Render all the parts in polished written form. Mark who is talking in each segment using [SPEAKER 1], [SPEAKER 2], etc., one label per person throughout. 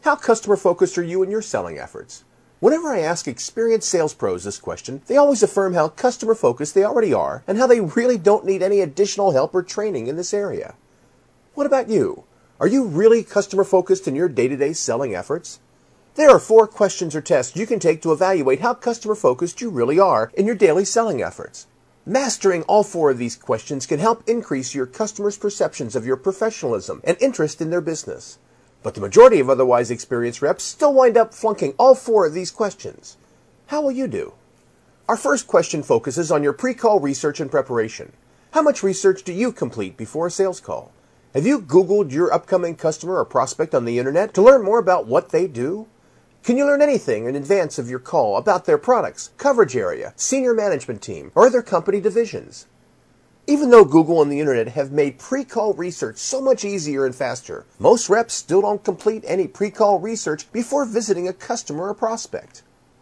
[SPEAKER 1] How customer focused are you in your selling efforts? Whenever I ask experienced sales pros this question, they always affirm how customer focused they already are and how they really don't need any additional help or training in this area. What about you? Are you really customer focused in your day-to-day selling efforts? There are 4 questions or tests you can take to evaluate how customer focused you really are in your daily selling efforts. Mastering all 4 of these questions can help increase your customers' perceptions of your professionalism and interest in their business. But the majority of otherwise experienced reps still wind up flunking all 4 of these questions. How will you do? Our first question focuses on your pre-call research and preparation. How much research do you complete before a sales call? Have you Googled your upcoming customer or prospect on the internet to learn more about what they do? Can you learn anything in advance of your call about their products, coverage area, senior management team, or their company divisions? Even though Google and the internet have made pre-call research so much easier and faster, most reps still don't complete any pre-call research before visiting a customer or prospect.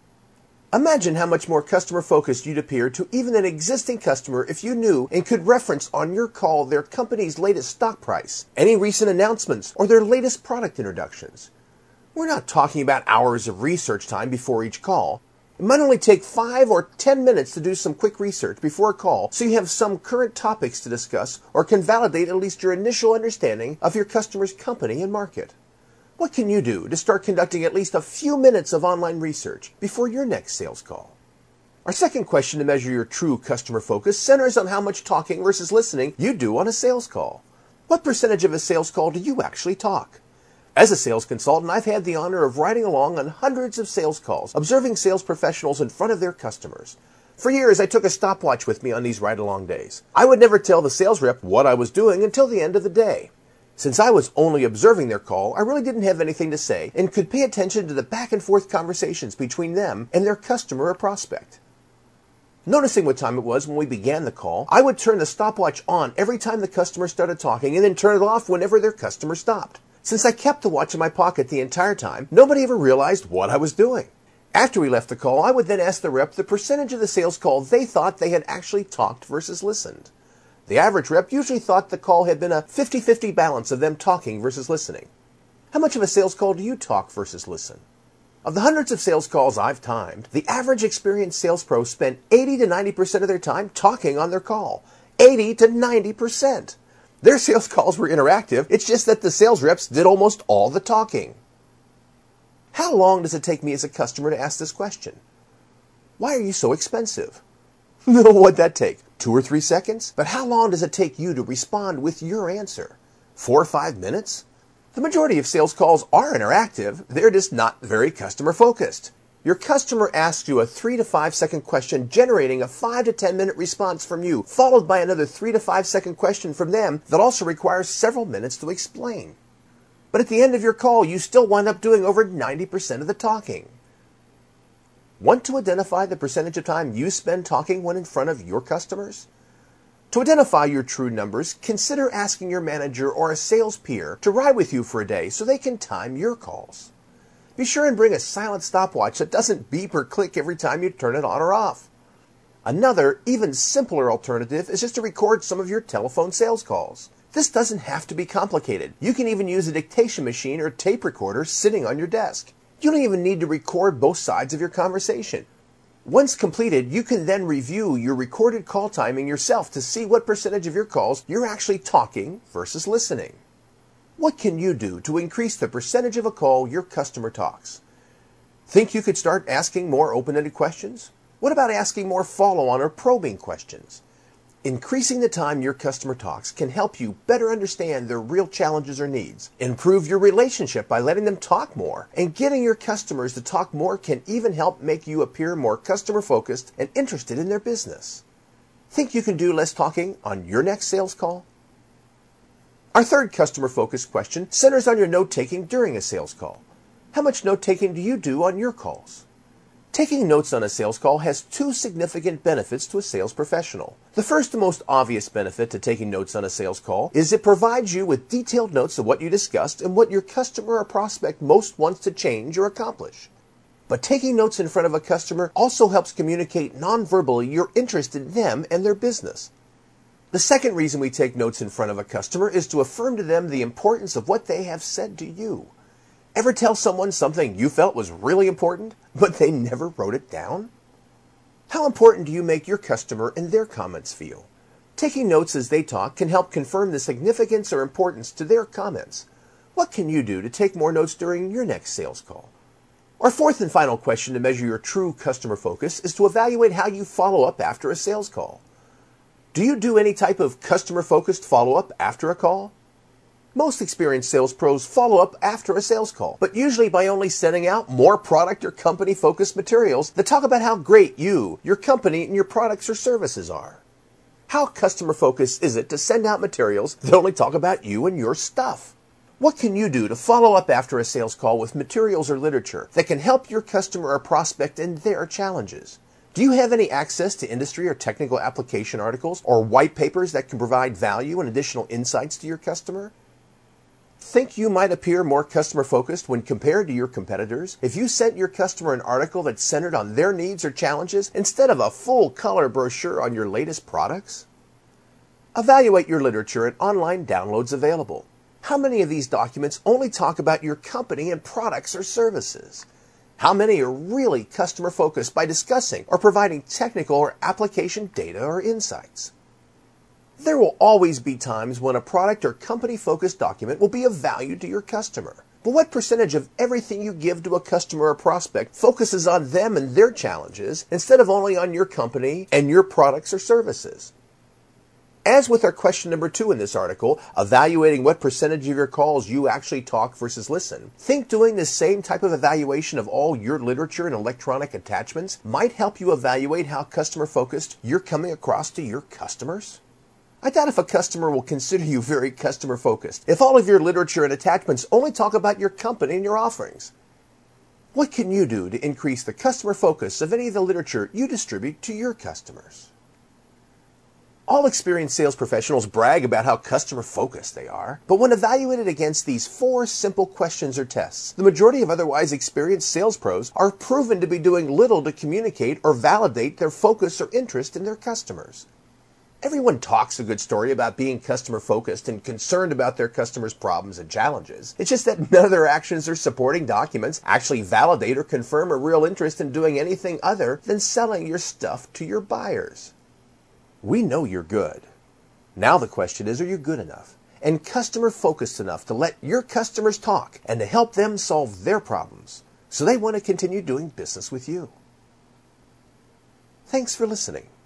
[SPEAKER 1] Imagine how much more customer-focused you'd appear to even an existing customer if you knew and could reference on your call their company's latest stock price, any recent announcements, or their latest product introductions. We're not talking about hours of research time before each call. It might only take 5 or 10 minutes to do some quick research before a call so you have some current topics to discuss or can validate at least your initial understanding of your customer's company and market. What can you do to start conducting at least a few minutes of online research before your next sales call? Our second question to measure your true customer focus centers on how much talking versus listening you do on a sales call. What percentage of a sales call do you actually talk? As a sales consultant, I've had the honor of riding along on hundreds of sales calls, observing sales professionals in front of their customers. For years, I took a stopwatch with me on these ride-along days. I would never tell the sales rep what I was doing until the end of the day. Since I was only observing their call, I really didn't have anything to say and could pay attention to the back-and-forth conversations between them and their customer or prospect. Noticing what time it was when we began the call, I would turn the stopwatch on every time the customer started talking and then turn it off whenever their customer stopped. Since I kept the watch in my pocket the entire time, nobody ever realized what I was doing. After we left the call, I would then ask the rep the percentage of the sales call they thought they had actually talked versus listened. The average rep usually thought the call had been a 50-50 balance of them talking versus listening. How much of a sales call do you talk versus listen? Of the hundreds of sales calls I've timed, the average experienced sales pro spent 80 to 90% of their time talking on their call. 80 to 90%. Their sales calls were interactive, it's just that the sales reps did almost all the talking. How long does it take me as a customer to ask this question? Why are you so expensive? What'd that take? 2 or 3 seconds? But how long does it take you to respond with your answer? 4 or 5 minutes? The majority of sales calls are interactive, they're just not very customer focused. Your customer asks you a 3 to 5 second question generating a 5 to 10 minute response from you, followed by another 3 to 5 second question from them that also requires several minutes to explain. But at the end of your call, you still wind up doing over 90% of the talking. Want to identify the percentage of time you spend talking when in front of your customers? To identify your true numbers, consider asking your manager or a sales peer to ride with you for a day so they can time your calls. Be sure and bring a silent stopwatch that doesn't beep or click every time you turn it on or off. Another, even simpler alternative is just to record some of your telephone sales calls. This doesn't have to be complicated. You can even use a dictation machine or tape recorder sitting on your desk. You don't even need to record both sides of your conversation. Once completed, you can then review your recorded call timing yourself to see what percentage of your calls you're actually talking versus listening. What can you do to increase the percentage of a call your customer talks? Think you could start asking more open-ended questions? What about asking more follow-on or probing questions? Increasing the time your customer talks can help you better understand their real challenges or needs, improve your relationship by letting them talk more, and getting your customers to talk more can even help make you appear more customer-focused and interested in their business. Think you can do less talking on your next sales call? Our third customer-focused question centers on your note-taking during a sales call. How much note-taking do you do on your calls? Taking notes on a sales call has 2 significant benefits to a sales professional. The first and most obvious benefit to taking notes on a sales call is it provides you with detailed notes of what you discussed and what your customer or prospect most wants to change or accomplish. But taking notes in front of a customer also helps communicate non-verbally your interest in them and their business. The second reason we take notes in front of a customer is to affirm to them the importance of what they have said to you. Ever tell someone something you felt was really important, but they never wrote it down? How important do you make your customer and their comments feel? Taking notes as they talk can help confirm the significance or importance to their comments. What can you do to take more notes during your next sales call? Our fourth and final question to measure your true customer focus is to evaluate how you follow up after a sales call. Do you do any type of customer-focused follow-up after a call? Most experienced sales pros follow up after a sales call, but usually by only sending out more product or company-focused materials that talk about how great you, your company, and your products or services are. How customer-focused is it to send out materials that only talk about you and your stuff? What can you do to follow up after a sales call with materials or literature that can help your customer or prospect in their challenges? Do you have any access to industry or technical application articles or white papers that can provide value and additional insights to your customer? Think you might appear more customer-focused when compared to your competitors if you sent your customer an article that's centered on their needs or challenges instead of a full-color brochure on your latest products? Evaluate your literature and online downloads available. How many of these documents only talk about your company and products or services? How many are really customer-focused by discussing or providing technical or application data or insights? There will always be times when a product or company-focused document will be of value to your customer. But what percentage of everything you give to a customer or prospect focuses on them and their challenges instead of only on your company and your products or services? As with our question number 2 in this article, evaluating what percentage of your calls you actually talk versus listen, think doing the same type of evaluation of all your literature and electronic attachments might help you evaluate how customer-focused you're coming across to your customers. I doubt if a customer will consider you very customer-focused if all of your literature and attachments only talk about your company and your offerings. What can you do to increase the customer focus of any of the literature you distribute to your customers? All experienced sales professionals brag about how customer-focused they are, but when evaluated against these 4 simple questions or tests, the majority of otherwise experienced sales pros are proven to be doing little to communicate or validate their focus or interest in their customers. Everyone talks a good story about being customer-focused and concerned about their customers' problems and challenges. It's just that none of their actions or supporting documents actually validate or confirm a real interest in doing anything other than selling your stuff to your buyers. We know you're good. Now the question is, are you good enough and customer-focused enough to let your customers talk and to help them solve their problems so they want to continue doing business with you? Thanks for listening.